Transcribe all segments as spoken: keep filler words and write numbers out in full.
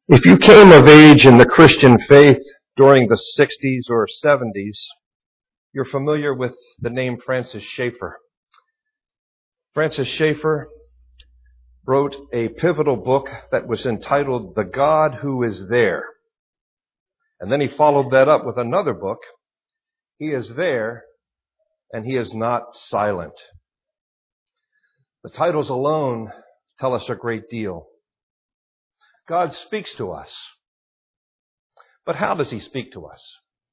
If you came of age in the Christian faith during the sixties or seventies, you're familiar with the name Francis Schaeffer. Francis Schaeffer wrote a pivotal book that was entitled The God Who Is There. And then he followed that up with another book, He Is There and He Is Not Silent. The titles alone tell us a great deal. God speaks to us. But how does He speak to us?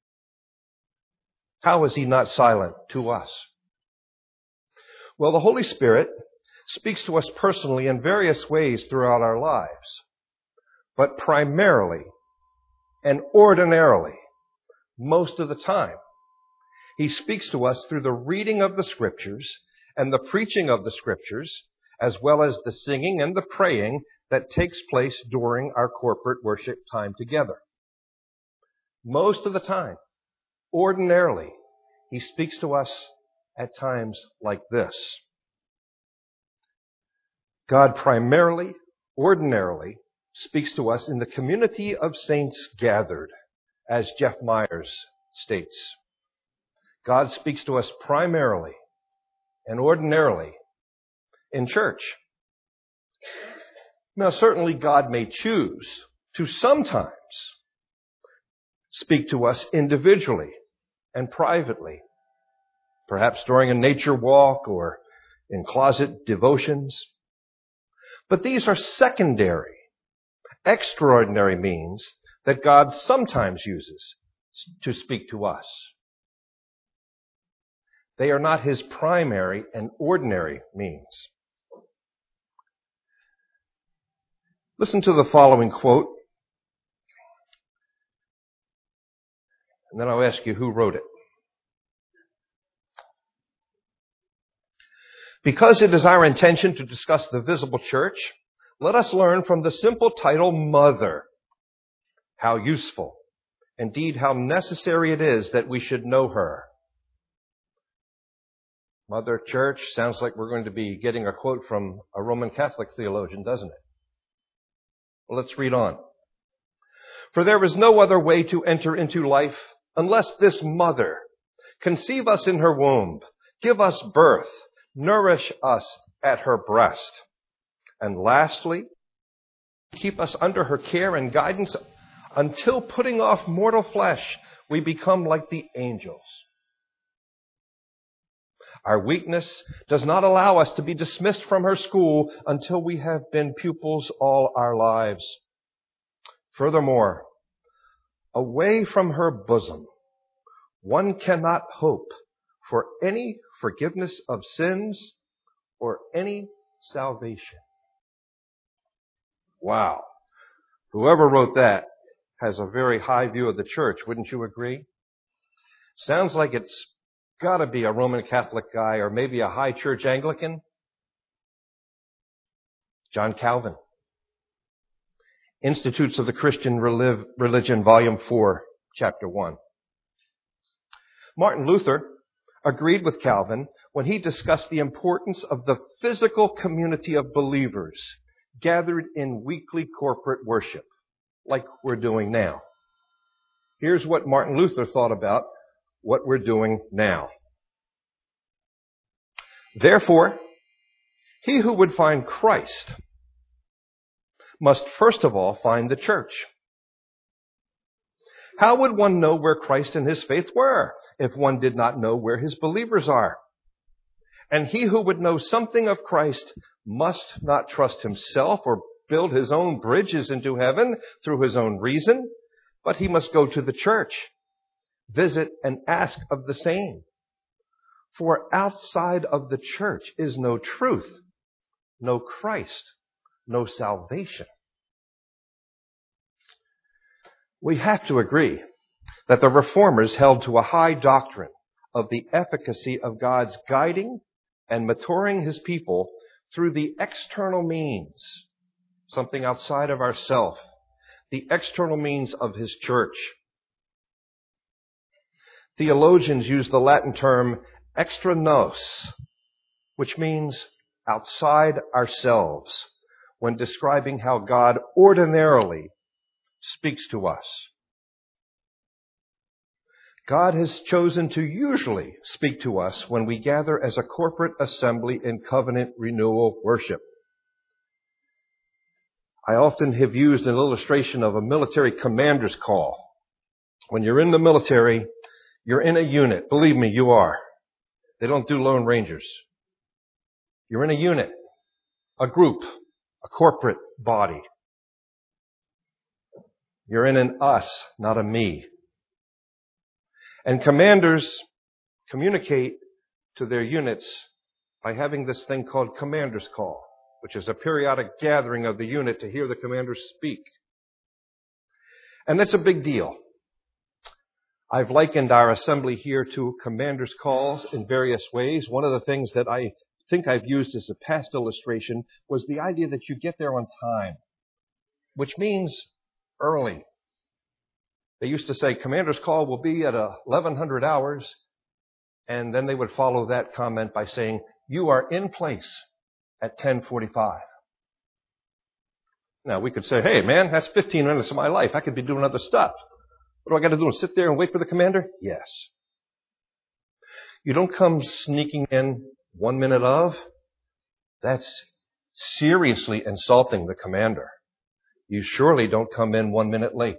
How is He not silent to us? Well, the Holy Spirit speaks to us personally in various ways throughout our lives. But primarily and ordinarily, most of the time, He speaks to us through the reading of the Scriptures and the preaching of the Scriptures, as well as the singing and the praying that takes place during our corporate worship time together. Most of the time, ordinarily, He speaks to us at times like this. God primarily, ordinarily, speaks to us in the community of saints gathered, as Jeff Myers states. God speaks to us primarily and ordinarily in church. Now, certainly God may choose to sometimes speak to us individually and privately, perhaps during a nature walk or in closet devotions. But these are secondary, extraordinary means that God sometimes uses to speak to us. They are not His primary and ordinary means. Listen to the following quote, and then I'll ask you who wrote it. Because it is our intention to discuss the visible church, let us learn from the simple title, Mother, how useful, indeed how necessary it is that we should know her. Mother Church sounds like we're going to be getting a quote from a Roman Catholic theologian, doesn't it? Well, let's read on. For there is no other way to enter into life unless this mother conceive us in her womb, give us birth, nourish us at her breast, and lastly, keep us under her care and guidance until putting off mortal flesh, we become like the angels. Our weakness does not allow us to be dismissed from her school until we have been pupils all our lives. Furthermore, away from her bosom, one cannot hope for any forgiveness of sins or any salvation. Wow. Whoever wrote that has a very high view of the church, wouldn't you agree? Sounds like it's got to be a Roman Catholic guy or maybe a high church Anglican. John Calvin. Institutes of the Christian Religion, Volume four, Chapter one. Martin Luther agreed with Calvin when he discussed the importance of the physical community of believers gathered in weekly corporate worship, like we're doing now. Here's what Martin Luther thought about what we're doing now. Therefore, he who would find Christ must first of all find the church. How would one know where Christ and his faith were if one did not know where his believers are? And he who would know something of Christ must not trust himself or build his own bridges into heaven through his own reason, but he must go to the church, visit and ask of the same. For outside of the church is no truth, no Christ, no salvation. We have to agree that the Reformers held to a high doctrine of the efficacy of God's guiding and maturing His people through the external means, something outside of ourself, the external means of His church. Theologians use the Latin term extra nos, which means outside ourselves, when describing how God ordinarily speaks to us. God has chosen to usually speak to us when we gather as a corporate assembly in covenant renewal worship. I often have used an illustration of a military commander's call. When you're in the military, you're in a unit. Believe me, you are. They don't do Lone Rangers. You're in a unit, a group, a corporate body. You're in an us, not a me. And commanders communicate to their units by having this thing called commander's call, which is a periodic gathering of the unit to hear the commander speak. And that's a big deal. I've likened our assembly here to commander's calls in various ways. One of the things that I think I've used as a past illustration was the idea that you get there on time, which means early. They used to say commander's call will be at eleven hundred hours, and then they would follow that comment by saying, you are in place at ten forty-five. Now, we could say, hey, man, that's fifteen minutes of my life. I could be doing other stuff. What do I got to do? Sit there and wait for the commander? Yes. You don't come sneaking in one minute of. That's seriously insulting the commander. You surely don't come in one minute late.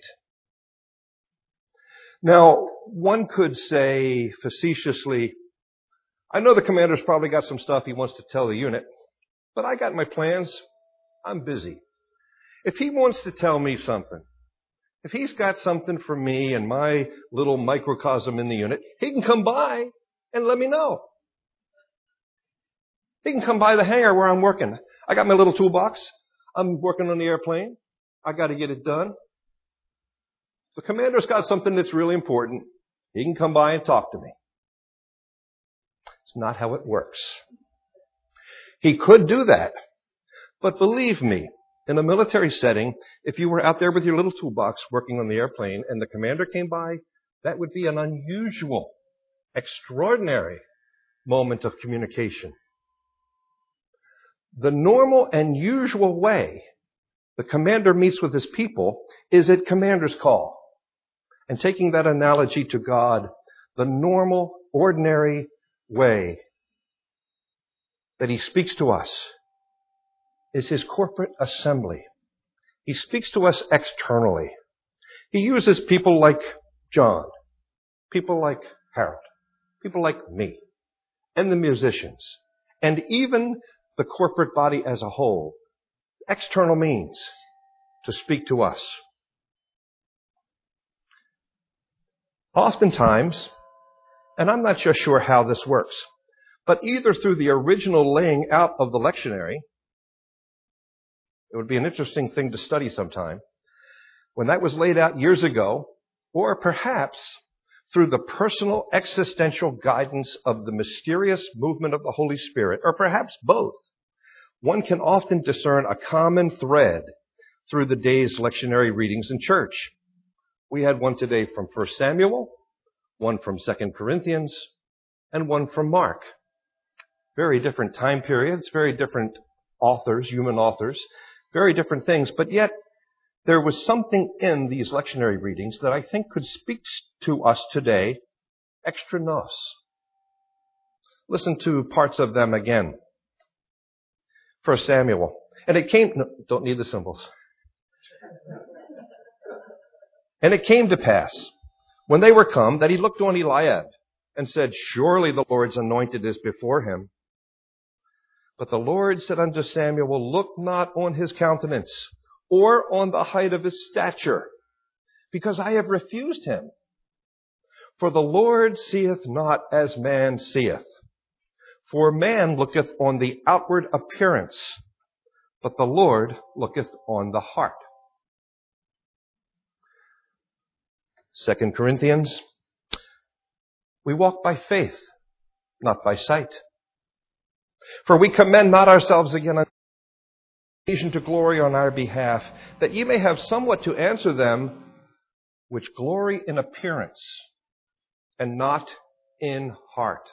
Now, one could say facetiously, I know the commander's probably got some stuff he wants to tell the unit, but I got my plans. I'm busy. If he wants to tell me something, if he's got something for me and my little microcosm in the unit, he can come by and let me know. He can come by the hangar where I'm working. I got my little toolbox. I'm working on the airplane. I got to get it done. The commander's got something that's really important. He can come by and talk to me. It's not how it works. He could do that. But believe me, in a military setting, if you were out there with your little toolbox working on the airplane and the commander came by, that would be an unusual, extraordinary moment of communication. The normal and usual way the commander meets with his people is at commander's call. And taking that analogy to God, the normal, ordinary way that he speaks to us is his corporate assembly. He speaks to us externally. He uses people like John, people like Harold, people like me, and the musicians, and even the corporate body as a whole, external means to speak to us. Oftentimes, and I'm not just sure how this works, but either through the original laying out of the lectionary, it would be an interesting thing to study sometime, when that was laid out years ago, or perhaps through the personal existential guidance of the mysterious movement of the Holy Spirit, or perhaps both, one can often discern a common thread through the day's lectionary readings in church. We had one today from First Samuel, one from Second Corinthians, and one from Mark. Very different time periods, very different authors, human authors, very different things, but yet there was something in these lectionary readings that I think could speak to us today extra nos. Listen to parts of them again. First Samuel. And it came, no, don't need the symbols. And it came to pass, when they were come, that he looked on Eliab and said, surely the Lord's anointed is before him. But the Lord said unto Samuel, look not on his countenance, or on the height of his stature, because I have refused him. For the Lord seeth not as man seeth. For man looketh on the outward appearance, but the Lord looketh on the heart. Second Corinthians, we walk by faith, not by sight. For we commend not ourselves again on occasion to glory on our behalf, that ye may have somewhat to answer them which glory in appearance, and not in heart.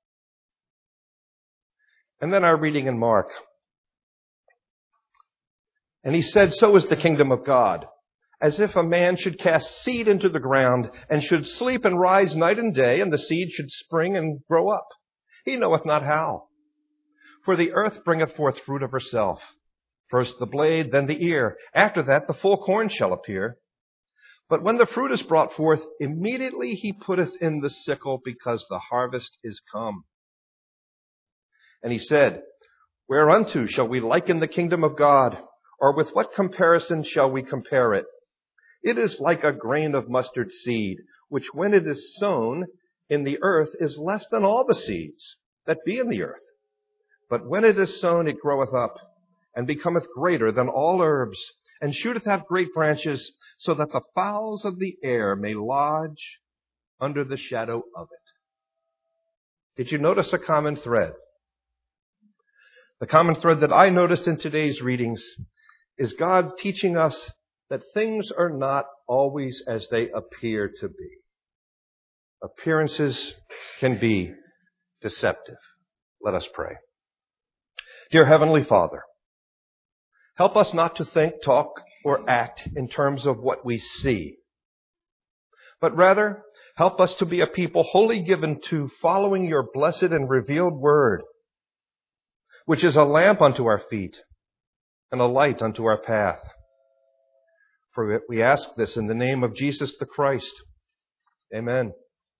And then our reading in Mark. And he said, so is the kingdom of God. as if a man should cast seed into the ground, and should sleep and rise night and day, and the seed should spring and grow up. He knoweth not how. For the earth bringeth forth fruit of herself. First the blade, then the ear. After that the full corn shall appear. But when the fruit is brought forth, immediately he putteth in the sickle, because the harvest is come. And he said, Whereunto shall we liken the kingdom of God? Or with what comparison shall we compare it? It is like a grain of mustard seed, which when it is sown in the earth is less than all the seeds that be in the earth. But when it is sown, it groweth up, and becometh greater than all herbs, and shooteth out great branches, so that the fowls of the air may lodge under the shadow of it. Did you notice a common thread? The common thread that I noticed in today's readings is God teaching us that things are not always as they appear to be. Appearances can be deceptive. Let us pray. Dear Heavenly Father, help us not to think, talk, or act in terms of what we see, but rather help us to be a people wholly given to following your blessed and revealed word, which is a lamp unto our feet and a light unto our path. For we ask this in the name of Jesus the Christ. Amen.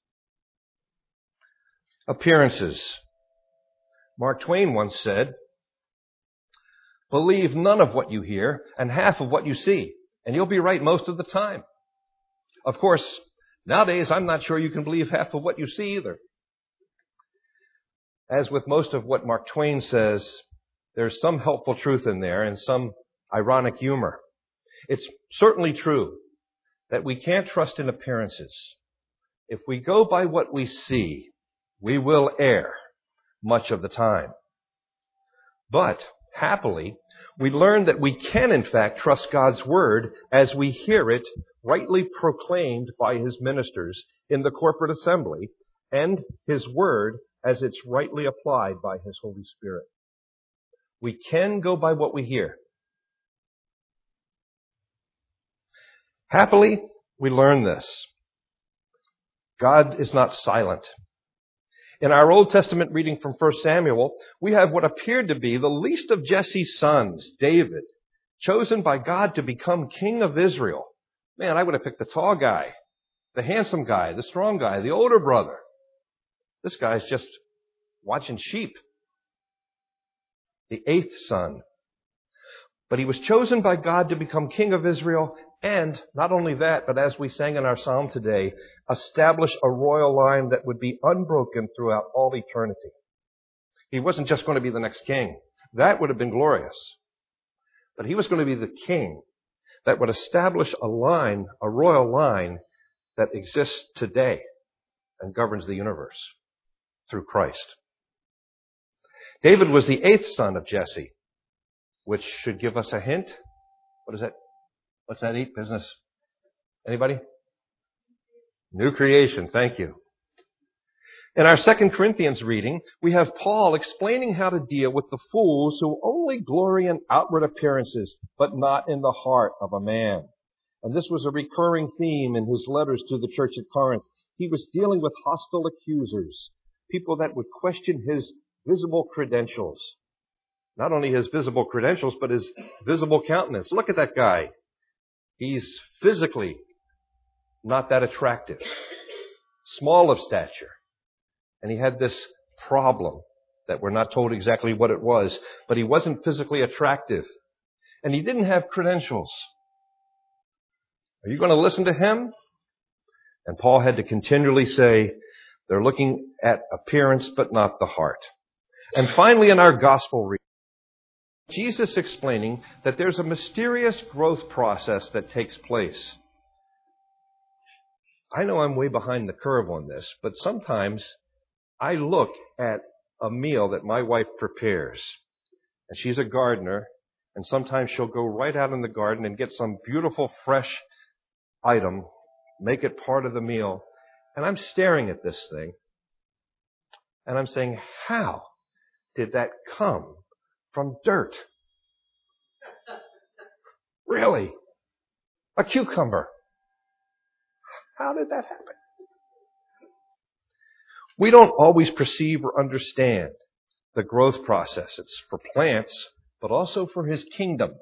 Appearances. Mark Twain once said, Believe none of what you hear and half of what you see, and you'll be right most of the time. Of course, nowadays I'm not sure you can believe half of what you see either. As with most of what Mark Twain says, there's some helpful truth in there and some ironic humor. It's certainly true that we can't trust in appearances. If we go by what we see, we will err much of the time. But happily, we learn that we can in fact trust God's word as we hear it rightly proclaimed by his ministers in the corporate assembly, and his word as it's rightly applied by his Holy Spirit. We can go by what we hear. Happily, we learn this. God is not silent. In our Old Testament reading from First Samuel, we have what appeared to be the least of Jesse's sons, David, chosen by God to become king of Israel. Man, I would have picked the tall guy, the handsome guy, the strong guy, the older brother. This guy's just watching sheep. The eighth son. But he was chosen by God to become king of Israel, and not only that, but as we sang in our psalm today, establish a royal line that would be unbroken throughout all eternity. He wasn't just going to be the next king. That would have been glorious. But he was going to be the king that would establish a line, a royal line that exists today and governs the universe through Christ. David was the eighth son of Jesse, which should give us a hint. What is that? What's that eight business? Anybody? New creation. Thank you. In our Second Corinthians reading, we have Paul explaining how to deal with the fools who only glory in outward appearances, but not in the heart of a man. And this was a recurring theme in his letters to the church at Corinth. He was dealing with hostile accusers, people that would question his visible credentials. Not only his visible credentials, but his visible countenance. Look at that guy. He's physically not that attractive, small of stature. And he had this problem that we're not told exactly what it was, but he wasn't physically attractive. And he didn't have credentials. Are you going to listen to him? And Paul had to continually say, they're looking at appearance, but not the heart. And finally, in our gospel reading, Jesus explaining that there's a mysterious growth process that takes place. I know I'm way behind the curve on this, but sometimes I look at a meal that my wife prepares. And she's a gardener, and sometimes she'll go right out in the garden and get some beautiful fresh item, make it part of the meal. And I'm staring at this thing, and I'm saying, how did that come from dirt? Really? a cucumber. How did that happen? We don't always perceive or understand the growth process. It's for plants, but also for His kingdom.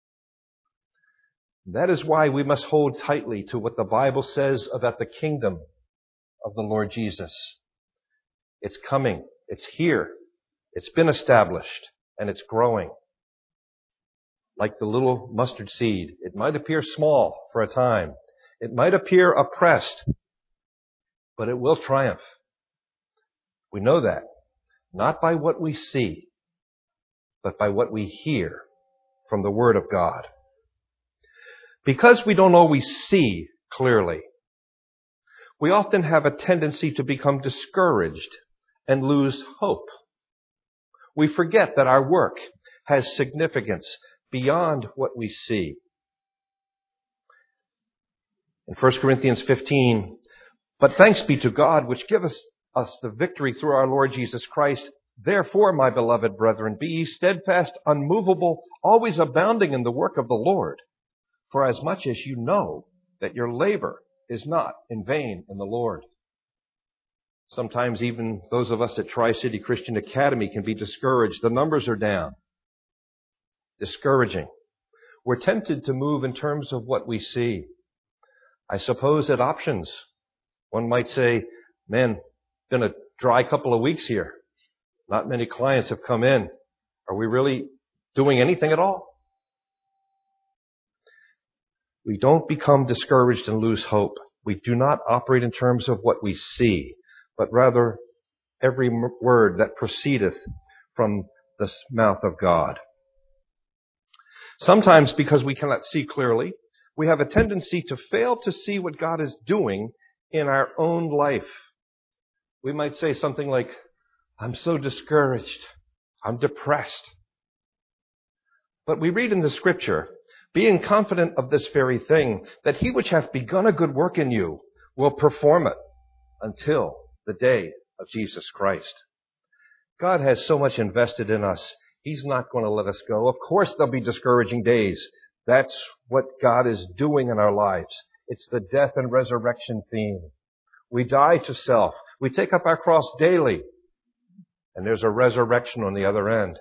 That is why we must hold tightly to what the Bible says about the kingdom of the Lord Jesus. It's coming. It's here. It's been established, and it's growing. Like the little mustard seed, it might appear small for a time. It might appear oppressed, but it will triumph. We know that, not by what we see, but by what we hear from the Word of God. Because we don't always see clearly, we often have a tendency to become discouraged and lose hope. We forget that our work has significance beyond what we see. In First Corinthians fifteen, but thanks be to God, which giveth us, us the victory through our Lord Jesus Christ. Therefore, my beloved brethren, be ye steadfast, unmovable, always abounding in the work of the Lord. For as much as you know that your labor is not in vain in the Lord. Sometimes even those of us at Tri-City Christian Academy can be discouraged. The numbers are down. Discouraging. We're tempted to move in terms of what we see. I suppose at options, one might say, man, been a dry couple of weeks here. Not many clients have come in. Are we really doing anything at all? We don't become discouraged and lose hope. We do not operate in terms of what we see, but rather every word that proceedeth from the mouth of God. Sometimes because we cannot see clearly, we have a tendency to fail to see what God is doing in our own life. We might say something like, I'm so discouraged. I'm depressed. But we read in the Scripture, being confident of this very thing, that He which hath begun a good work in you will perform it until the day of Jesus Christ. God has so much invested in us. He's not going to let us go. Of course there'll be discouraging days. That's what God is doing in our lives. It's the death and resurrection theme. We die to self. We take up our cross daily. And there's a resurrection on the other end.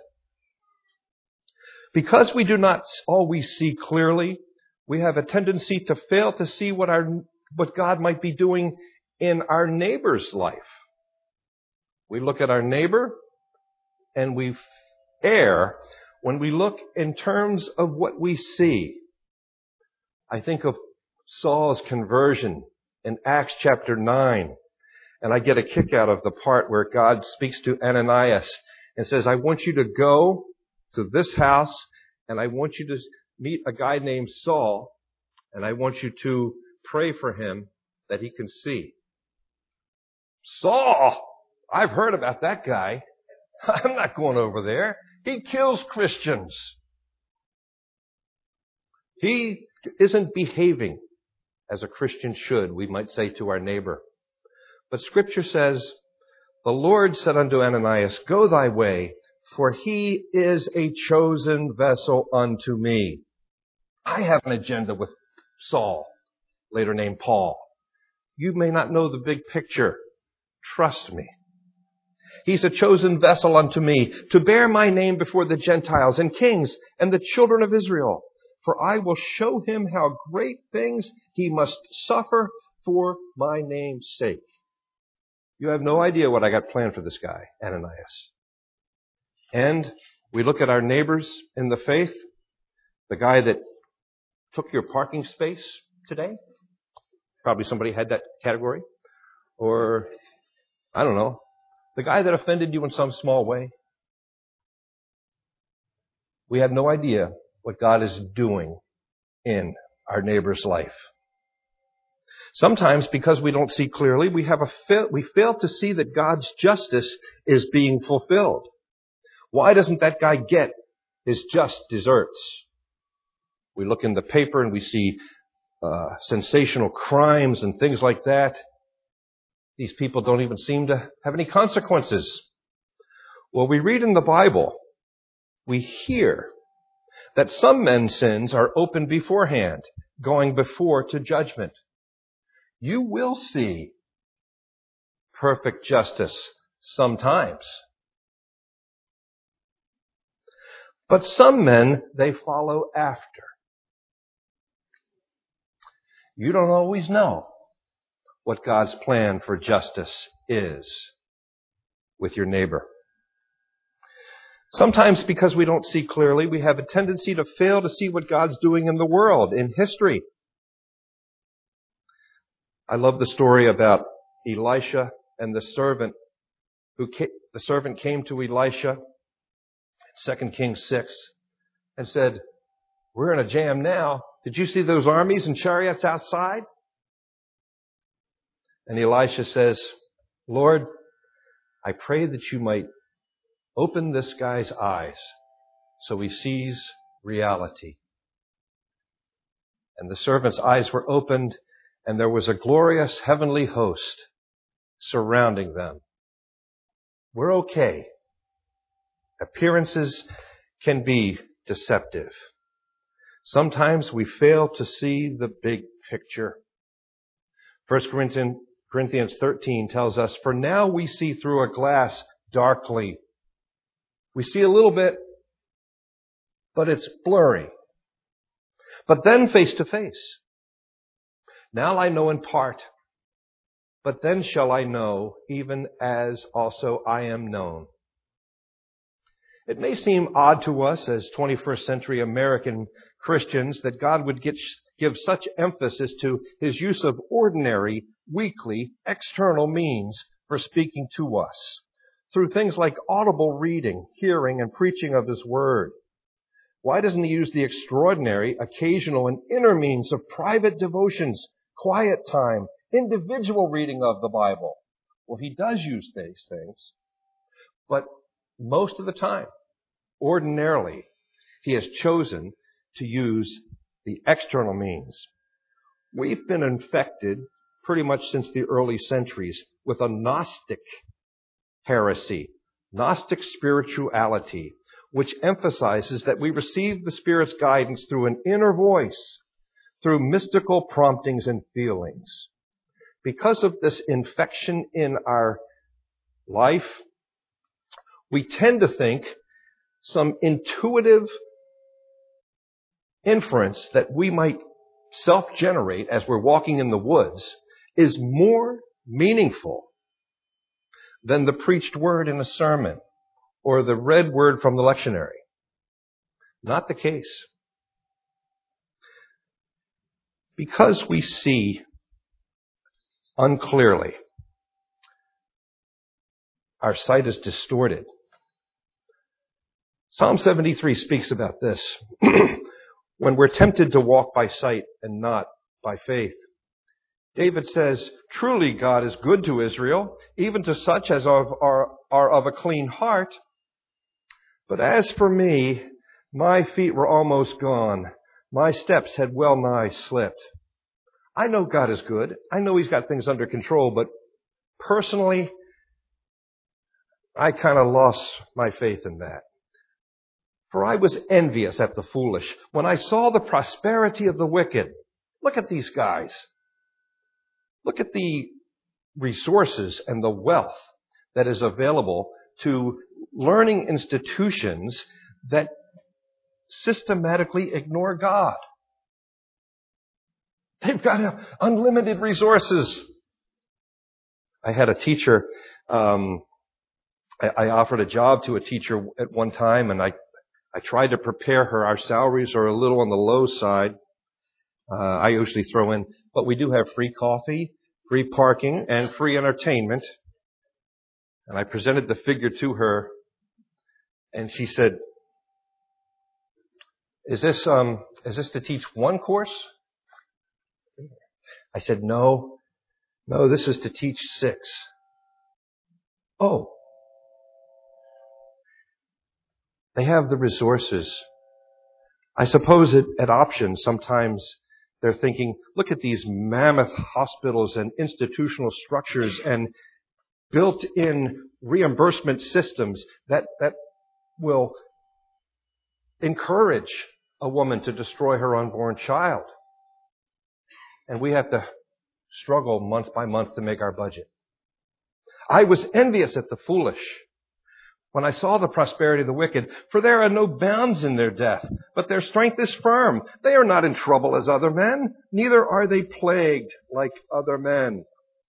Because we do not always see clearly, we have a tendency to fail to see what our what God might be doing in our neighbor's life. We look at our neighbor and we err when we look in terms of what we see. I think of Saul's conversion in Acts chapter nine, and I get a kick out of the part where God speaks to Ananias and says, I want you to go to this house, and I want you to meet a guy named Saul, and I want you to pray for him that he can see. Saul! I've heard about that guy. I'm not going over there. He kills Christians. He isn't behaving as a Christian should, we might say to our neighbor. But Scripture says, the Lord said unto Ananias, go thy way, for he is a chosen vessel unto me. I have an agenda with Saul, later named Paul. You may not know the big picture. Trust me. He's a chosen vessel unto me to bear my name before the Gentiles and kings and the children of Israel. For I will show him how great things he must suffer for my name's sake. You have no idea what I got planned for this guy, Ananias. And we look at our neighbors in the faith, the guy that took your parking space today. Probably somebody had that category. Or, I don't know, the guy that offended you in some small way. We have no idea what God is doing in our neighbor's life. Sometimes, because we don't see clearly, we have a fail, we fail to see that God's justice is being fulfilled. Why doesn't that guy get his just deserts? We look in the paper and we see uh, sensational crimes and things like that. These people don't even seem to have any consequences. Well, we read in the Bible, we hear that some men's sins are open beforehand, going before to judgment. You will see perfect justice sometimes. But some men, they follow after. You don't always know what God's plan for justice is with your neighbor. Sometimes because we don't see clearly, we have a tendency to fail to see what God's doing in the world, in history. I love the story about Elisha and the servant who came, the servant came to Elisha, Second Kings six, and said, "We're in a jam now. Did you see those armies and chariots outside?" And Elisha says, "Lord, I pray that you might open this guy's eyes so he sees reality." And the servant's eyes were opened, and there was a glorious heavenly host surrounding them. We're okay. Appearances can be deceptive. Sometimes we fail to see the big picture. First Corinthians thirteen tells us, "For now we see through a glass darkly." We see a little bit, but it's blurry. But then face to face. Now I know in part, but then shall I know, even as also I am known. It may seem odd to us as twenty-first century American Christians that God would get, give such emphasis to his use of ordinary, weekly, external means for speaking to us, through things like audible reading, hearing, and preaching of his word. Why doesn't he use the extraordinary, occasional, and inner means of private devotions, quiet time, individual reading of the Bible? Well, he does use these things, but most of the time, ordinarily, he has chosen to use the external means. We've been infected pretty much since the early centuries with a Gnostic heresy, Gnostic spirituality, which emphasizes that we receive the Spirit's guidance through an inner voice, through mystical promptings and feelings. Because of this infection in our life, we tend to think some intuitive inference that we might self-generate as we're walking in the woods is more meaningful than the preached word in a sermon or the read word from the lectionary. Not the case. Because we see unclearly, our sight is distorted. Psalm seventy-three speaks about this. When we're tempted to walk by sight and not by faith. David says, "Truly God is good to Israel, even to such as are, are, are of a clean heart. But as for me, my feet were almost gone. My steps had well nigh slipped." I know God is good. I know he's got things under control, but personally, I kind of lost my faith in that. For I was envious at the foolish when I saw the prosperity of the wicked. Look at these guys. Look at the resources and the wealth that is available to learning institutions that systematically ignore God. They've got unlimited resources. I had a teacher, um, I, I offered a job to a teacher at one time, and I I tried to prepare her. Our salaries are a little on the low side. Uh, I usually throw in, but we do have free coffee, free parking, and free entertainment. And I presented the figure to her, and she said, "Is this um is this to teach one course?" I said, "No, no, this is to teach six." Oh. They have the resources. I suppose at, at Options, sometimes they're thinking, look at these mammoth hospitals and institutional structures and built-in reimbursement systems that, that will encourage a woman to destroy her unborn child. and we have to struggle month by month to make our budget. I was envious at the foolish when I saw the prosperity of the wicked, for there are no bounds in their death, but their strength is firm. They are not in trouble as other men, neither are they plagued like other men.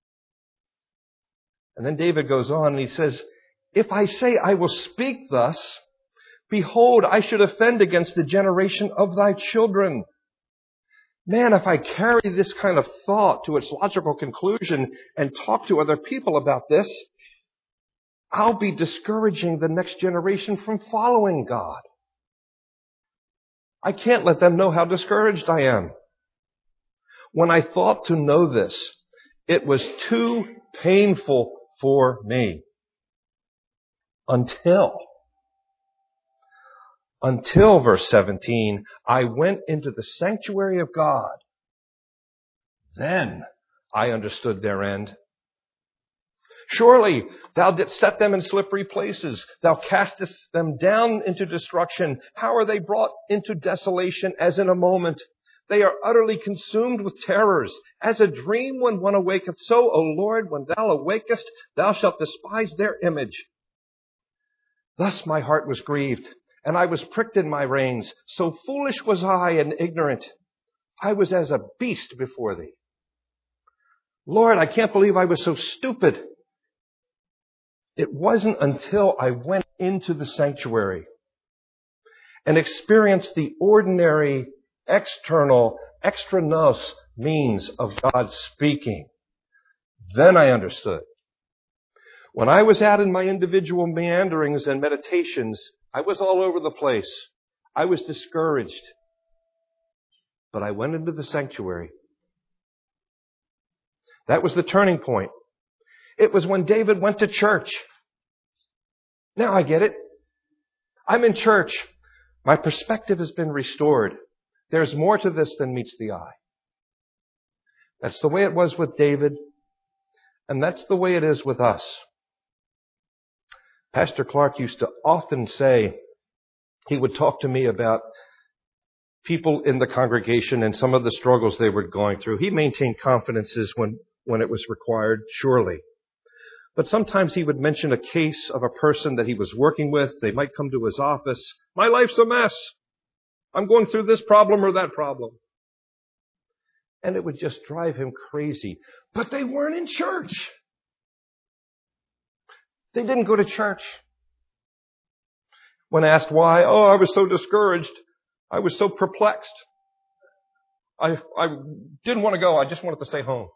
And then David goes on and he says, if I say I will speak thus, behold, I should offend against the generation of thy children. Man, if I carry this kind of thought to its logical conclusion and talk to other people about this, I'll be discouraging the next generation from following God. I can't let them know how discouraged I am. When I thought to know this, it was too painful for me. Until, until verse seventeen, I went into the sanctuary of God. Then I understood their end. Surely thou didst set them in slippery places. Thou castest them down into destruction. How are they brought into desolation as in a moment? They are utterly consumed with terrors. As a dream when one awaketh, so, O Lord, when thou awakest, thou shalt despise their image. Thus my heart was grieved, and I was pricked in my reins. So foolish was I and ignorant. I was as a beast before thee. Lord, I can't believe I was so stupid. It wasn't until I went into the sanctuary and experienced the ordinary, external, extraneous means of God speaking. Then I understood. When I was out in my individual meanderings and meditations, I was all over the place. I was discouraged. But I went into the sanctuary. That was the turning point. It was when David went to church. Now I get it. I'm in church. My perspective has been restored. There's more to this than meets the eye. That's the way it was with David, and that's the way it is with us. Pastor Clark used to often say, he would talk to me about people in the congregation and some of the struggles they were going through. He maintained confidences when, when it was required, surely. But sometimes he would mention a case of a person that he was working with. They might come to his office. My life's a mess. I'm going through this problem or that problem. And it would just drive him crazy. But they weren't in church. They didn't go to church. When asked why, oh, I was so discouraged. I was so perplexed. I, I didn't want to go. I just wanted to stay home.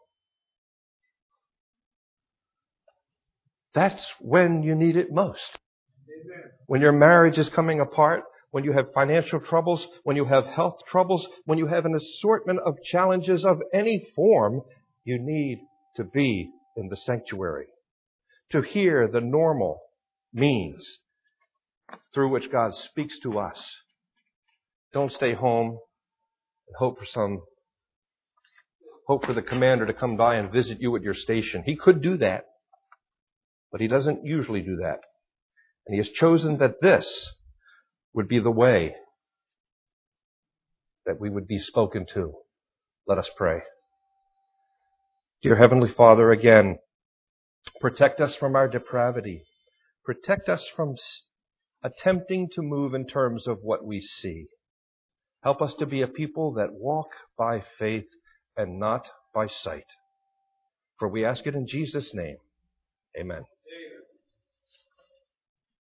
That's when you need it most. Amen. When your marriage is coming apart, when you have financial troubles, when you have health troubles, when you have an assortment of challenges of any form, you need to be in the sanctuary to hear the normal means through which God speaks to us. Don't stay home and hope for some, hope for the commander to come by and visit you at your station. He could do that. But he doesn't usually do that. And he has chosen that this would be the way that we would be spoken to. Let us pray. Dear Heavenly Father, again, protect us from our depravity. Protect us from attempting to move in terms of what we see. Help us to be a people that walk by faith and not by sight. For we ask it in Jesus' name. Amen.